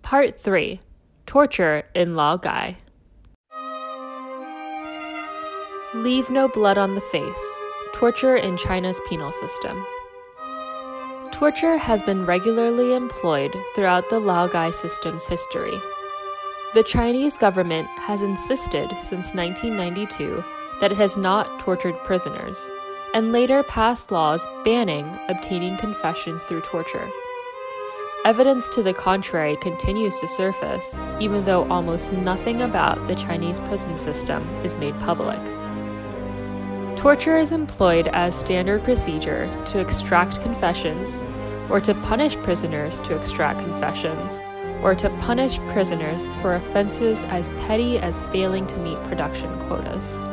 Part 3. Torture in Laogai. Leave no blood on the face. Torture in China's penal system. Torture has been regularly employed throughout the Laogai system's history. The Chinese government has insisted since 1992 that it has not tortured prisoners, and later passed laws banning obtaining confessions through torture. Evidence to the contrary continues to surface, even though almost nothing about the Chinese prison system is made public. Torture is employed as standard procedure to extract confessions, or to punish prisoners to extract confessions, or to punish prisoners for offenses as petty as failing to meet production quotas.